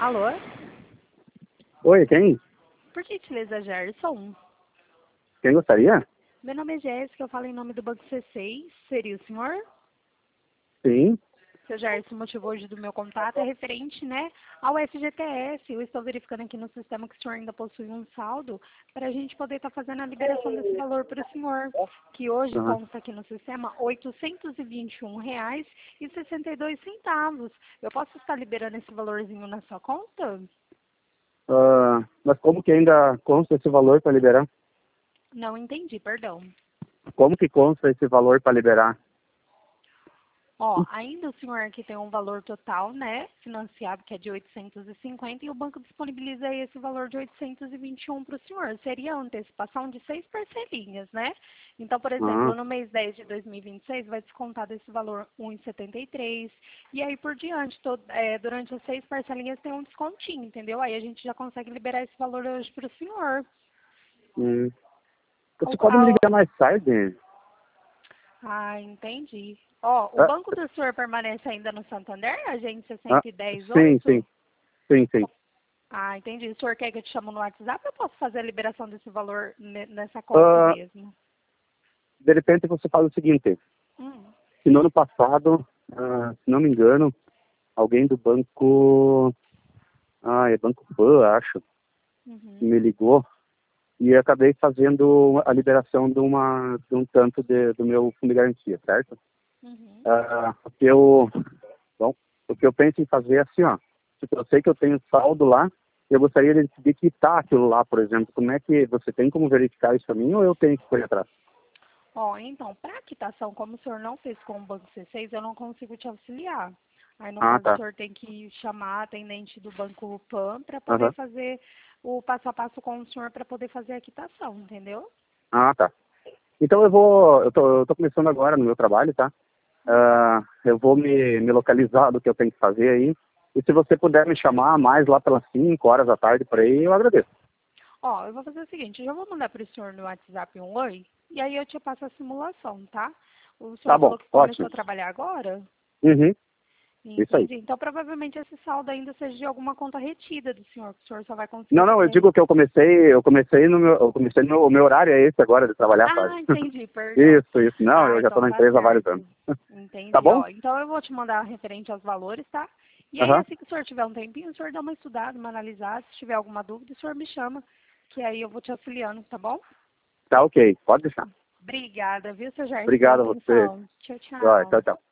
Alô? Oi, quem? Por gentileza, Gerson? Quem gostaria? Meu nome é Jéssica, eu falo em nome do Banco C6. Seria o senhor? Sim. Seu Gerson, o motivo hoje do meu contato é referente, né, ao FGTS. Eu estou verificando aqui no sistema que o senhor ainda possui um saldo para a gente poder estar fazendo a liberação desse valor para o senhor, que hoje Aham. consta aqui no sistema R$ 821,62. Eu posso estar liberando esse valorzinho na sua conta? Mas como que ainda consta esse valor para liberar? Não entendi, perdão. Como que consta esse valor para liberar? Ó, ainda o senhor aqui tem um valor total, né, financiado, que é de 850, e o banco disponibiliza esse valor de 821 para o senhor. Seria a antecipação de 6 parcelinhas, né? Então, por Ah, exemplo, no mês 10 de 2026 vai descontar desse valor 1,73, e aí por diante, durante as 6 parcelinhas tem um descontinho, entendeu? Aí a gente já consegue liberar esse valor hoje para o senhor. hum. Você Ao- pode me ao- ligar mais tarde? Ah, entendi. Ó, o Ah, banco do senhor permanece ainda no Santander, agência ah, 110 sim, 8? sim, sim, sim. Ah, entendi. O senhor quer que eu te chamo no WhatsApp ou eu posso fazer a liberação desse valor nessa conta Ah, mesmo? de repente você fala o seguinte, Hum. que no ano passado, se não me engano, alguém do banco, é Banco Pan, acho, Uhum. me ligou e eu acabei fazendo a liberação de um tanto do meu fundo de garantia, certo? Uhum. Porque bom, o que eu penso em fazer é assim, ó. Tipo, eu sei que eu tenho saldo lá, eu gostaria de quitar aquilo lá, por exemplo. Como é que você tem como verificar isso a mim ou eu tenho que correr atrás? Ó, então, para quitação, como o senhor não fez com o Banco C6, eu não consigo te auxiliar. Aí, no Ah, caso, o tá. senhor tem que chamar a atendente do Banco PAN para poder Aham. fazer o passo a passo com o senhor para poder fazer a quitação, entendeu? Ah, tá. Então eu tô começando agora no meu trabalho, tá? Eu vou me localizar do que eu tenho que fazer aí. E se você puder me chamar mais lá pelas 5 horas da tarde por aí, eu agradeço. Ó, eu vou fazer o seguinte, eu já vou mandar para o senhor no WhatsApp um oi, e aí eu te passo a simulação, tá? O Tá senhor bom, falou que começou ótimo. a trabalhar agora? Uhum, isso aí. Entendi. Então, provavelmente esse saldo ainda seja de alguma conta retida do senhor, que o senhor só vai conseguir Não, não, eu fazer. digo que o meu horário é esse agora de trabalhar, sabe? Ah, entendi, perdão. Isso. Não, Ah, eu já estou então na tá empresa há vários anos. certo. Tá Entendi, bom? ó. Então eu vou te mandar referente aos valores, tá? E aí, Aham. assim que o senhor tiver um tempinho, o senhor dá uma estudada, uma analisada. Se tiver alguma dúvida, o senhor me chama, que aí eu vou te auxiliando, tá bom? Tá ok, pode deixar. Obrigada, viu, seu Jair, pela Obrigado a você. atenção. Tchau, Vai, tchau. tchau, tchau.